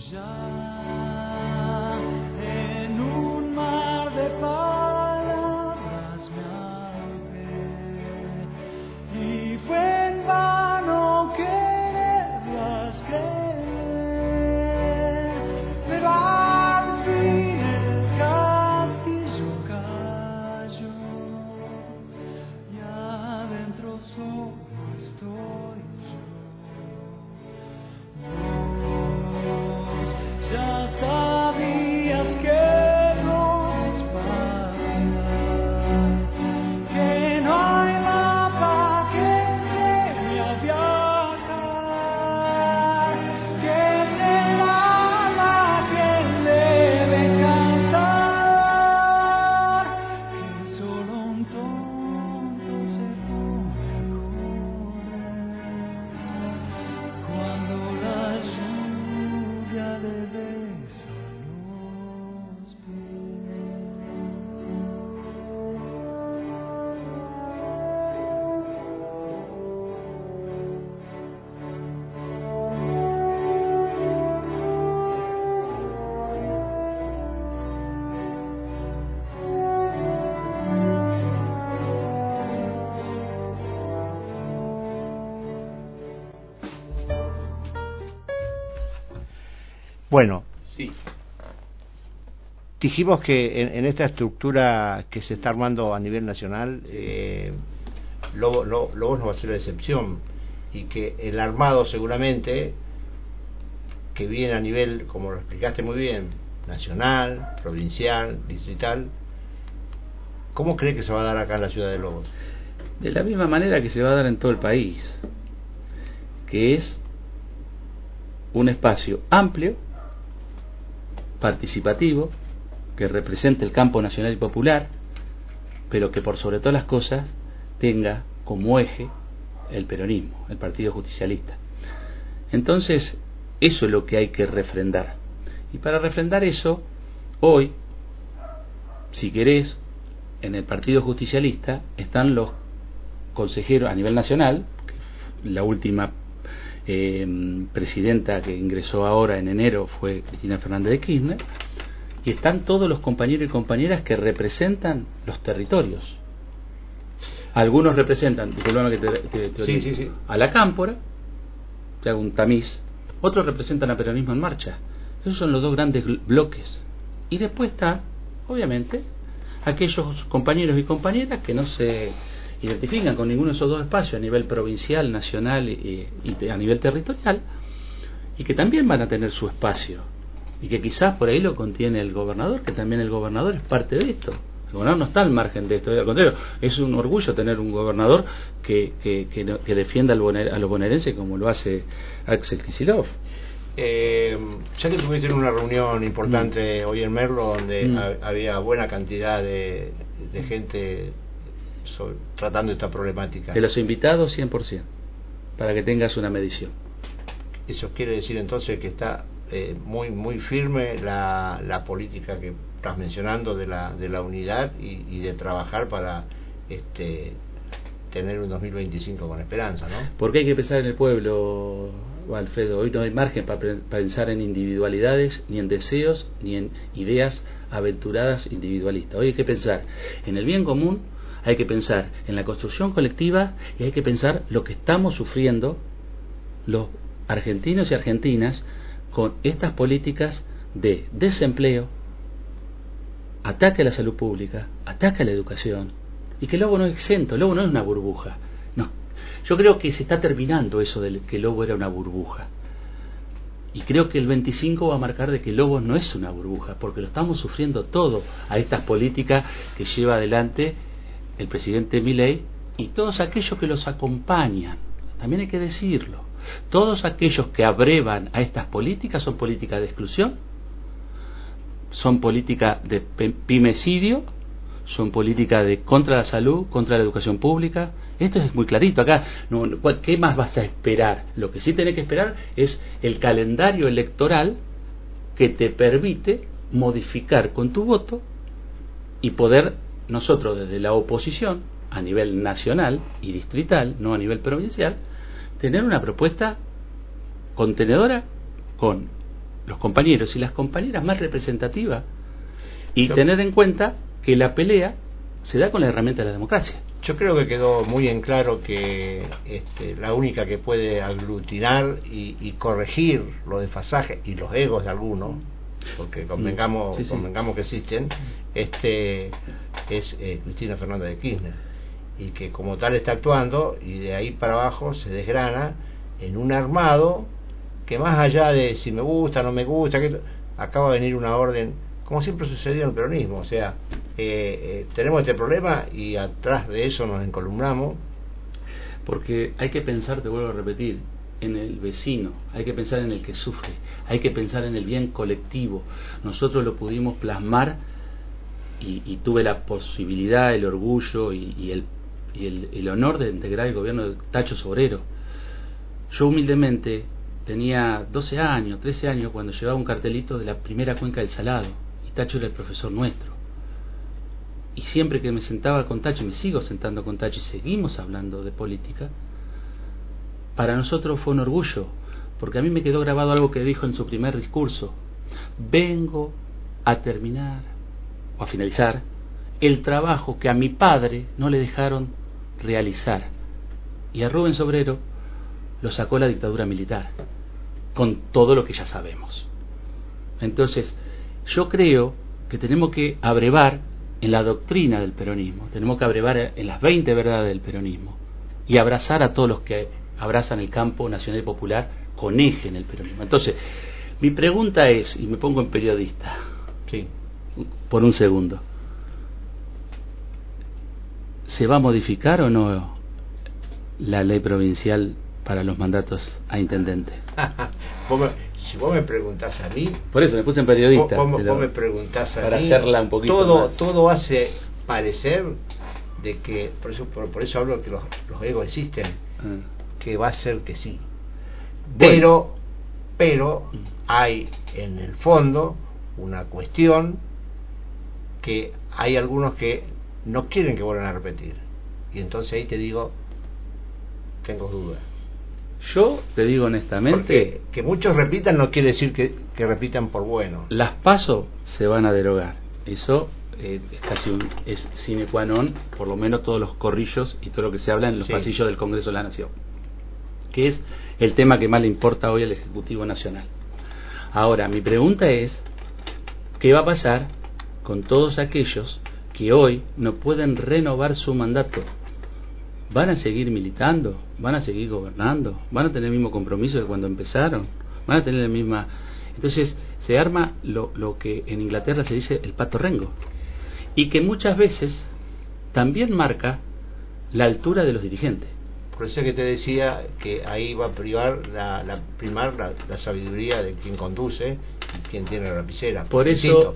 Bueno, sí. Dijimos que en esta estructura que se está armando a nivel nacional, Lobos no va a ser la excepción, y que el armado seguramente, que viene a nivel, como lo explicaste muy bien, nacional, provincial, distrital, ¿cómo cree que se va a dar acá en la ciudad de Lobos? De la misma manera que se va a dar en todo el país, que es un espacio amplio, participativo, que represente el campo nacional y popular, pero que por sobre todas las cosas tenga como eje el peronismo, el Partido Justicialista. Entonces, eso es lo que hay que refrendar. Y para refrendar eso, hoy, si querés, en el Partido Justicialista están los consejeros a nivel nacional, la última presidenta que ingresó ahora en enero fue Cristina Fernández de Kirchner, y están todos los compañeros y compañeras que representan los territorios. Algunos representan, disculpame que te sí. a la Cámpora, te hago un tamiz, otros representan a Peronismo en Marcha. Esos son los dos grandes bloques. Y después está, obviamente, aquellos compañeros y compañeras que no se identifican con ninguno de esos dos espacios a nivel provincial, nacional y a nivel territorial, y que también van a tener su espacio, y que quizás por ahí lo contiene el gobernador, que también el gobernador es parte de esto. El gobernador no está al margen de esto, al contrario, es un orgullo tener un gobernador que defienda a los bonaerenses como lo hace Axel Kicillof. Ya que tuviste en una reunión importante hoy en Merlo, donde había buena cantidad de gente tratando esta problemática. De los invitados, 100%, para que tengas una medición. Eso quiere decir entonces que está muy firme la política que estás mencionando de la unidad y de trabajar para tener un 2025 con esperanza, ¿no? Porque hay que pensar en el pueblo, Alfredo. Hoy no hay margen para pensar en individualidades, ni en deseos, ni en ideas aventuradas individualistas. Hoy hay que pensar en el bien común, hay que pensar en la construcción colectiva, y hay que pensar lo que estamos sufriendo los argentinos y argentinas con estas políticas de desempleo, ataque a la salud pública, ataque a la educación, y que Lobo no es exento. Lobo no es una burbuja. No, yo creo que se está terminando eso de que Lobo era una burbuja, y creo que el 25 va a marcar de que Lobo no es una burbuja, porque lo estamos sufriendo todo a estas políticas que lleva adelante el presidente Milei y todos aquellos que los acompañan. También hay que decirlo, todos aquellos que abrevan a estas políticas son políticas de exclusión, son políticas de pimecidio, son políticas de contra la salud, contra la educación pública. Esto es muy clarito acá. ¿Qué más vas a esperar? Lo que sí tenés que esperar es el calendario electoral que te permite modificar con tu voto y poder nosotros desde la oposición a nivel nacional y distrital, no a nivel provincial, tener una propuesta contenedora con los compañeros y las compañeras más representativas, y tener en cuenta que la pelea se da con la herramienta de la democracia. Yo creo que quedó muy en claro que la única que puede aglutinar y corregir los desfasajes y los egos de algunos, porque convengamos que existen, es Cristina Fernández de Kirchner, y que como tal está actuando, y de ahí para abajo se desgrana en un armado que, más allá de si me gusta, no me gusta, que acaba de venir una orden, como siempre sucedió en el peronismo. O sea, tenemos este problema y atrás de eso nos encolumnamos. Porque hay que pensar, te vuelvo a repetir, en el vecino, hay que pensar en el que sufre, hay que pensar en el bien colectivo. Nosotros lo pudimos plasmar y tuve la posibilidad, el orgullo y el honor de integrar el gobierno de Tacho Sobrero. Yo humildemente tenía 12 años, 13 años cuando llevaba un cartelito de la primera cuenca del Salado, y Tacho era el profesor nuestro. Y siempre que me sentaba con Tacho, y me sigo sentando con Tacho, y seguimos hablando de política, para nosotros fue un orgullo, porque a mí me quedó grabado algo que dijo en su primer discurso: vengo a terminar o a finalizar el trabajo que a mi padre no le dejaron realizar. Y a Rubén Sobrero lo sacó la dictadura militar, con todo lo que ya sabemos. Entonces, yo creo que tenemos que abrevar en la doctrina del peronismo, tenemos que abrevar en las 20 verdades del peronismo, y abrazar a todos los que abrazan el campo nacional y popular con eje en el peronismo. Entonces, mi pregunta es, y me pongo en periodista, sí, por un segundo: ¿se va a modificar o no la ley provincial para los mandatos a intendente? Si vos me preguntás a mí, por eso me puse en periodista, vos me preguntás a para mí, hacerla un poquito más. Todo hace parecer de que, por eso hablo que los egos existen, que va a ser que sí. Bueno. Pero hay en el fondo una cuestión que hay algunos que no quieren que vuelvan a repetir, y entonces ahí te digo, tengo dudas. Yo te digo honestamente, porque que muchos repitan no quiere decir que repitan por bueno. Las PASO se van a derogar, eso es casi es sine qua non, por lo menos todos los corrillos y todo lo que se habla en los pasillos del Congreso de la Nación, que es el tema que más le importa hoy al Ejecutivo Nacional. Ahora, mi pregunta es: ¿qué va a pasar con todos aquellos que hoy no pueden renovar su mandato? ¿Van a seguir militando? ¿Van a seguir gobernando? ¿Van a tener el mismo compromiso que cuando empezaron? ¿Van a tener la misma...? Entonces se arma lo que en Inglaterra se dice el pato rengo, y que muchas veces también marca la altura de los dirigentes. Por eso que te decía que ahí va a primar la sabiduría de quien conduce y quien tiene la lapicera. Por eso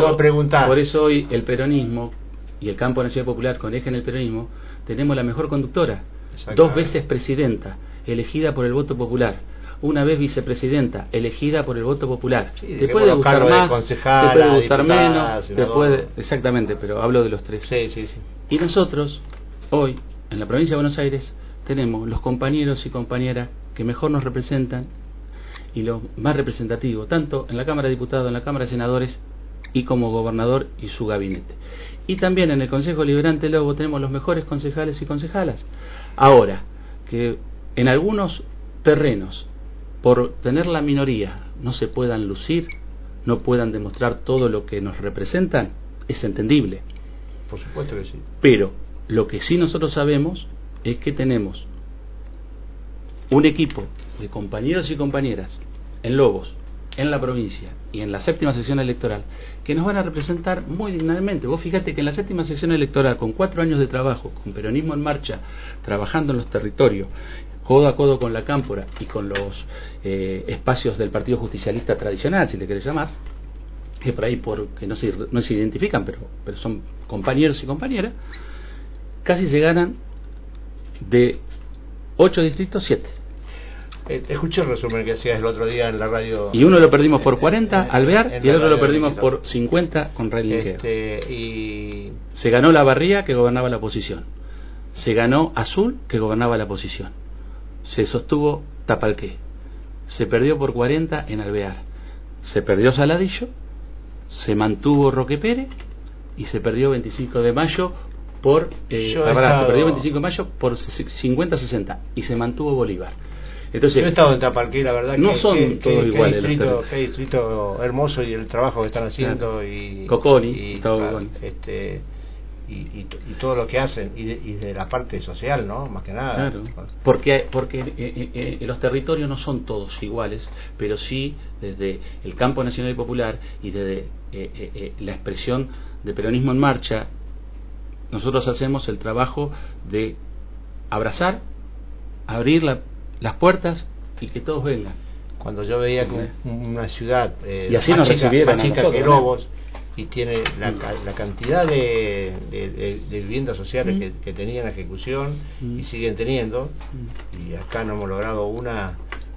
hoy el peronismo y el campo nacional popular con eje en el peronismo tenemos la mejor conductora, 2 veces presidenta, elegida por el voto popular, una vez vicepresidenta, elegida por el voto popular. Te puede gustar más, te puede gustar menos, exactamente, pero hablo de los 3. Sí. Y nosotros hoy en la provincia de Buenos Aires tenemos los compañeros y compañeras que mejor nos representan y los más representativos, tanto en la Cámara de Diputados, en la Cámara de Senadores y como gobernador y su gabinete. Y también en el Consejo Liberante Lobo tenemos los mejores concejales y concejalas. Ahora, que en algunos terrenos, por tener la minoría, no se puedan lucir, no puedan demostrar todo lo que nos representan, es entendible. Por supuesto que sí. Pero lo que sí nosotros sabemos es que tenemos un equipo de compañeros y compañeras en Lobos, en la provincia y en la 7ª sección electoral, que nos van a representar muy dignamente. Vos fíjate que en la 7ª sección electoral, con 4 años de trabajo, con peronismo en marcha, trabajando en los territorios, codo a codo con la cámpora y con los espacios del Partido Justicialista tradicional, si le querés llamar, que por ahí porque no se identifican, pero son compañeros y compañeras, casi se ganan de 8 distritos 7. Escuché el resumen que hacías el otro día en la radio. Y uno lo perdimos por 40, Alvear, y el otro lo perdimos por 50 con Ray Linkeo. Y se ganó La Barría, que gobernaba la oposición. Se ganó Azul, que gobernaba la oposición. Se sostuvo Tapalqué. Se perdió por 40 en Alvear. se perdió Saladillo, se mantuvo Roque Pérez y se perdió 25 de mayo por se perdió 25 de mayo por 50-60 y se mantuvo Bolívar. Entonces, yo he estado en Tapalqué, la verdad no son todos iguales. Qué distrito hermoso, y el trabajo que están haciendo, claro. Y Coconi, claro, y todo lo que hacen, y de la parte social, ¿no? Más que nada. Claro. Porque los territorios no son todos iguales, pero sí desde el campo nacional y popular y desde la expresión de Peronismo en Marcha, nosotros hacemos el trabajo de abrazar, abrir las puertas y que todos vengan. Cuando yo veía que una ciudad y así nos recibieron más chica que Lobos, y tiene la cantidad de viviendas sociales que tenían en ejecución y siguen teniendo, y acá no hemos logrado una,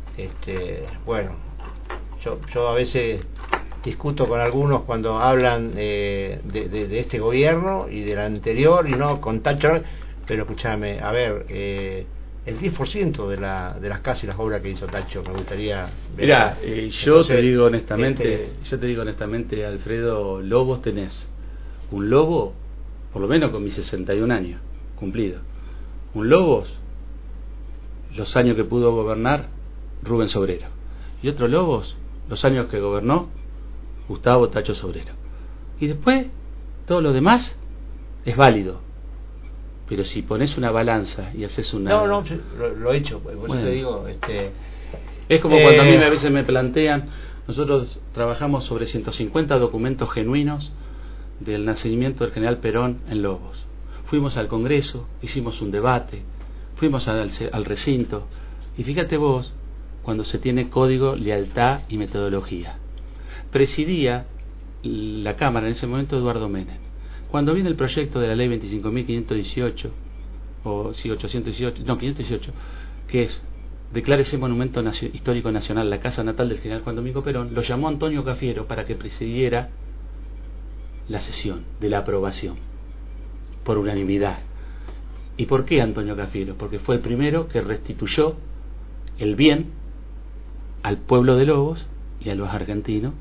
bueno, yo a veces discuto con algunos cuando hablan de este gobierno y del anterior, y no con Tacho, pero escúchame, a ver, el 10% de las casas y las obras que hizo Tacho me gustaría ver. Mirá, yo te digo honestamente, Alfredo, Lobos tenés un Lobo, por lo menos con mis 61 años cumplidos, un Lobos, los años que pudo gobernar Rubén Sobrero, y otro Lobos, los años que gobernó Gustavo Tacho Sobrero, y después todo lo demás es válido. Pero si pones una balanza y haces una... No, lo he hecho, por eso te digo... Es como cuando a mí a veces me plantean, nosotros trabajamos sobre 150 documentos genuinos del nacimiento del general Perón en Lobos. Fuimos al Congreso, hicimos un debate, fuimos al recinto, y fíjate vos, cuando se tiene código, lealtad y metodología. Presidía la Cámara en ese momento Eduardo Menem. Cuando viene el proyecto de la ley 25.518, o sí, 518, que es declárese monumento histórico nacional la casa natal del general Juan Domingo Perón, lo llamó Antonio Cafiero para que presidiera la sesión de la aprobación por unanimidad. ¿Y por qué Antonio Cafiero? Porque fue el primero que restituyó el bien al pueblo de Lobos y a los argentinos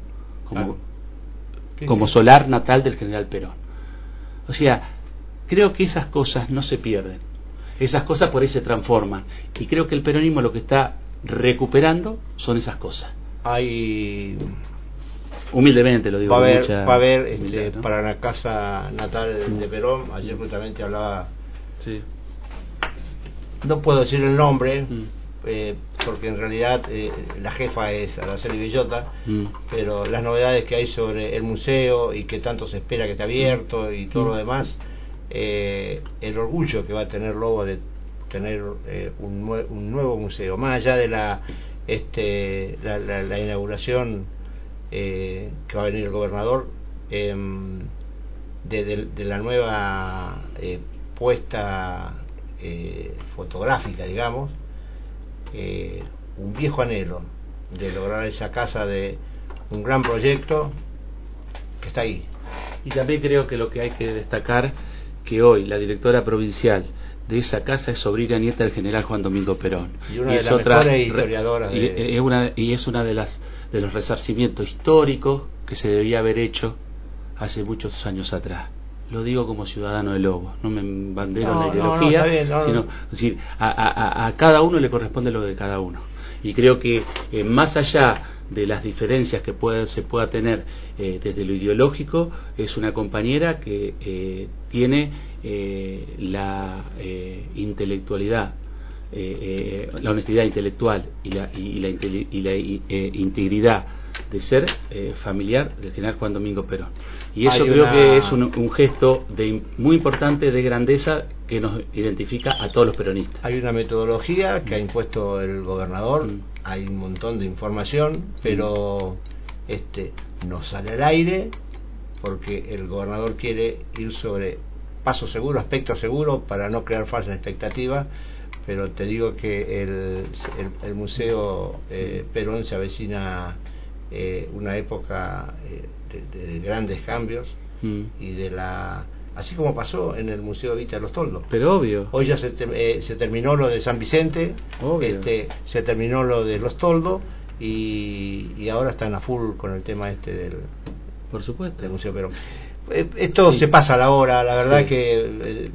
como solar natal del general Perón. O sea, creo que esas cosas no se pierden, esas cosas por ahí se transforman, y creo que el peronismo lo que está recuperando son esas cosas. Humildemente lo digo. Va a haber para la casa natal de Perón, ayer justamente hablaba, no puedo decir el nombre, porque en realidad la jefa es Araceli Bellota, pero las novedades que hay sobre el museo y que tanto se espera que esté abierto y todo lo demás, el orgullo que va a tener Lobo de tener un nuevo museo, más allá de la inauguración que va a venir el gobernador, de la nueva puesta fotográfica, digamos, un viejo anhelo de lograr esa casa, de un gran proyecto que está ahí. Y también creo que lo que hay que destacar, que hoy la directora provincial de esa casa es sobrina nieta del general Juan Domingo Perón, y una de las mejores historiadoras y es una de los resarcimientos históricos que se debía haber hecho hace muchos años atrás. Lo digo como ciudadano de Lobos, no me bandero la ideología, sino decir, a cada uno le corresponde lo de cada uno. Y creo que más allá de las diferencias que se pueda tener desde lo ideológico, es una compañera que tiene la intelectualidad, la honestidad intelectual y la integridad de ser familiar del general Juan Domingo Perón. Y eso que es un gesto muy importante de grandeza que nos identifica a todos los peronistas. Hay una metodología que ha impuesto el gobernador, hay un montón de información, pero no sale al aire porque el gobernador quiere ir sobre paso seguro, aspecto seguro, para no crear falsas expectativas. Pero te digo que el Museo Perón se avecina una época de grandes cambios, y así como pasó en el Museo Vita de los Toldos. Pero obvio. Hoy ya se terminó lo de San Vicente, se terminó lo de los Toldos, y ahora están a full con el tema por supuesto, del Museo Perón. Esto se pasa a la hora, la verdad que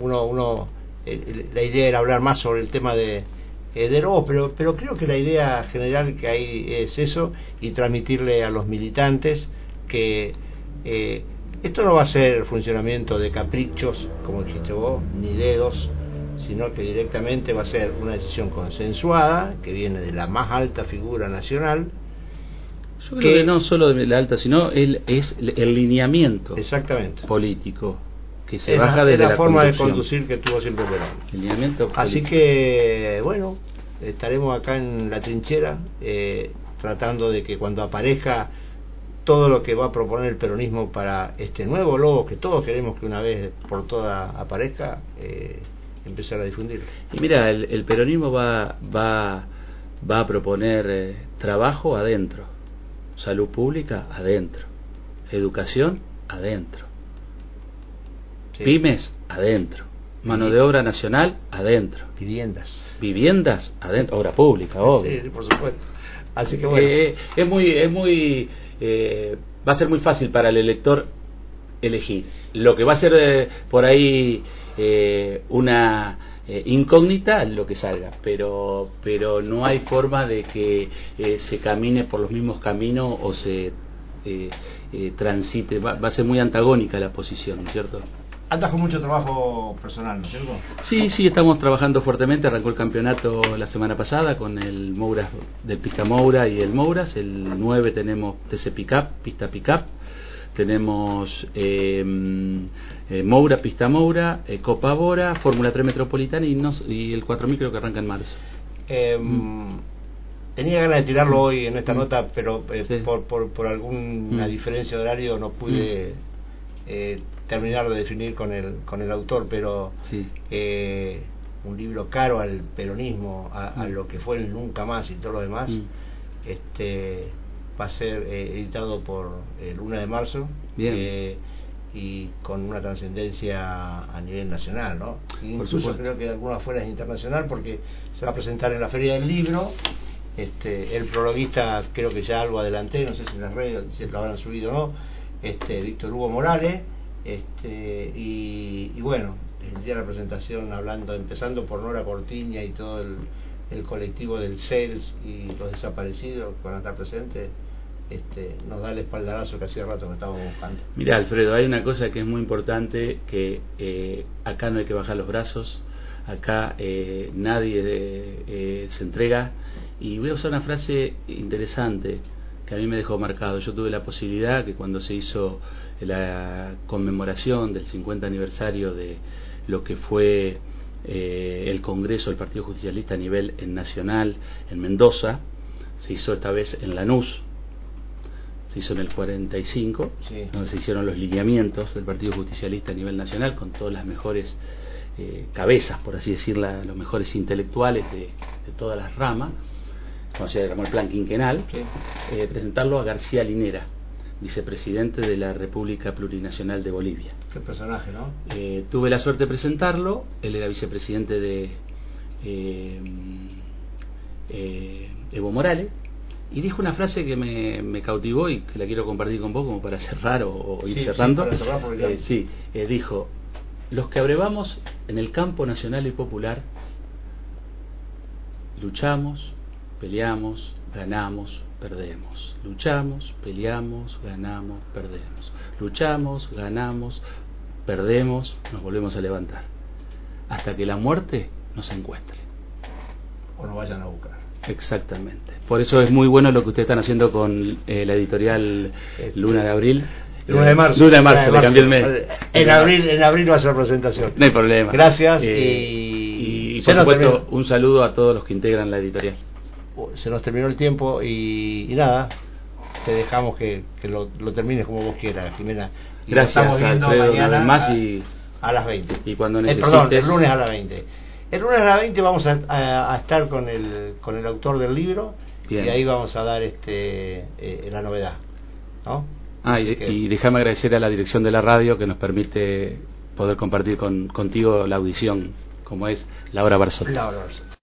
la idea era hablar más sobre el tema de Robo, pero creo que la idea general que hay es eso, y transmitirle a los militantes que esto no va a ser funcionamiento de caprichos, como dijiste vos, ni dedos, sino que directamente va a ser una decisión consensuada, que viene de la más alta figura nacional. Yo creo que no solo de la alta, sino es el lineamiento exactamente político que se baja de la forma conducción. de conducir que tuvo siempre Perón. El lineamiento así político. Que bueno, estaremos acá en la trinchera, tratando de que cuando aparezca todo lo que va a proponer el peronismo para este nuevo logo que todos queremos que una vez por todas aparezca, empezar a difundirlo. Y mira, el peronismo va a proponer trabajo adentro, salud pública adentro, educación adentro, Sí. pymes adentro, mano de obra nacional adentro, viviendas adentro, obra pública, obvio. Sí, por supuesto. Así que bueno, va a ser muy fácil para el elector elegir. Lo que va a ser por ahí una incógnita, lo que salga, pero no hay forma de que se camine por los mismos caminos o se transite. Va a ser muy antagónica la posición, ¿no es cierto? andas con mucho trabajo personal, ¿no es cierto? Sí, estamos trabajando fuertemente. Arrancó el campeonato la semana pasada con el Mouras del Pista Moura y el Mouras. El 9 tenemos TC Pickup, Pista Pickup. Tenemos Moura, Pista Moura, Copa Bora, Fórmula 3 Metropolitana y el 4000 creo que arranca en marzo. Tenía ganas de tirarlo hoy en esta nota, pero Sí. por alguna diferencia de horario no pude terminar de definir con el autor, pero Sí. un libro caro al peronismo, a lo que fue el Nunca Más y todo lo demás, va a ser editado por Luna de Marzo. Bien. Y con una trascendencia a nivel nacional, ¿no? Incluso creo que de alguna fuera es internacional, porque se va a presentar en la Feria del Libro. El prologuista creo que ya algo adelanté, no sé si en las redes si lo habrán subido o no, Víctor Hugo Morales, y bueno, el día de la presentación empezando por Nora Cortiña y todo el colectivo del CELS y los desaparecidos que van a estar presentes. Nos da el espaldarazo que hacía rato que estábamos buscando. Mira, Alfredo, hay una cosa que es muy importante, que acá no hay que bajar los brazos, acá nadie se entrega, y voy a usar una frase interesante que a mí me dejó marcado. Yo tuve la posibilidad que cuando se hizo la conmemoración del 50 aniversario de lo que fue el Congreso del Partido Justicialista a nivel nacional en Mendoza, se hizo esta vez en Lanús, se hizo en el 45, sí, donde se hicieron los lineamientos del Partido Justicialista a nivel nacional con todas las mejores cabezas, por así decirlo, los mejores intelectuales de todas las ramas, como se llamó el plan quinquenal, sí. Presentarlo a García Linera, vicepresidente de la República Plurinacional de Bolivia. Qué personaje, ¿no? Tuve la suerte de presentarlo. Él era vicepresidente de Evo Morales, y dijo una frase que me cautivó y que la quiero compartir con vos como para cerrar o ir cerrando. Para cerrar porque Dijo: los que abrevamos en el campo nacional y popular luchamos, peleamos, ganamos, perdemos. Luchamos, peleamos, ganamos, perdemos. Luchamos, ganamos, perdemos, nos volvemos a levantar hasta que la muerte nos encuentre o nos vayan a buscar. Exactamente. Por eso es muy bueno lo que ustedes están haciendo con la editorial Luna de Abril. Luna de Marzo. Luna de Marzo, le cambié el mes. En abril va a ser la presentación. No hay problema. Gracias. Y por supuesto, un saludo a todos los que integran la editorial. Se nos terminó el tiempo y nada, te dejamos que lo termines como vos quieras, Jimena. Y gracias, nos estamos viendo Alfredo, mañana más a las 20. Y cuando necesites... Perdón, el lunes a las 20. El lunes a las 20 vamos a estar con el autor del libro. Bien. Y ahí vamos a dar la novedad, ¿no? Y déjame agradecer a la dirección de la radio que nos permite poder compartir contigo la audición, como es Laura Barzotti.